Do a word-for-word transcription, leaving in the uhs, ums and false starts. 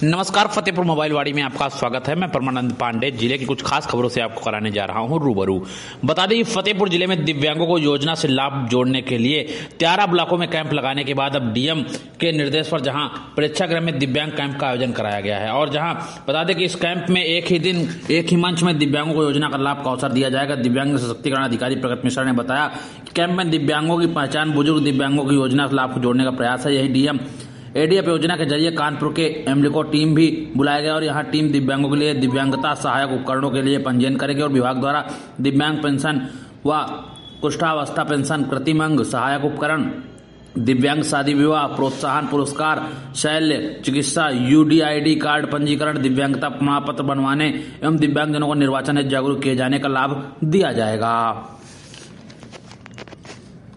नमस्कार, फतेहपुर मोबाइल वाड़ी में आपका स्वागत है। मैं परमानंद पांडे जिले की कुछ खास खबरों से आपको कराने जा रहा हूं रूबरू। बता दें, फतेहपुर जिले में दिव्यांगों को योजना से लाभ जोड़ने के लिए तेरह ब्लॉकों में कैंप लगाने के बाद अब डीएम के निर्देश पर जहां प्रेक्षागृह में दिव्यांग कैंप का आयोजन कराया गया है और जहां बता दें कि इस कैंप में एक ही दिन एक ही मंच में दिव्यांगों को योजना का लाभ का अवसर दिया जाएगा। दिव्यांग सशक्तिकरण अधिकारी प्रगत मिश्रा ने बताया कि कैंप में दिव्यांगों की पहचान, बुजुर्ग दिव्यांगों की योजना से लाभ को जोड़ने का प्रयास है। यही डीएम एडीएफ योजना के जरिए कानपुर के एमलिको टीम भी बुलाया गया और यहां टीम दिव्यांगों के लिए दिव्यांगता सहायक उपकरणों के लिए पंजीयन करेगी और विभाग द्वारा दिव्यांग पेंशन व कुष्ठावस्था पेंशन, कृत्रिमंग सहायक उपकरण, दिव्यांग शादी विवाह प्रोत्साहन पुरस्कार, शल्य चिकित्सा, यूडीआईडी कार्ड पंजीकरण, दिव्यांगता प्रमाण पत्र बनवाने एवं दिव्यांगजनों को निर्वाचन हेतु जागरूक किए जाने का लाभ दिया जाएगा।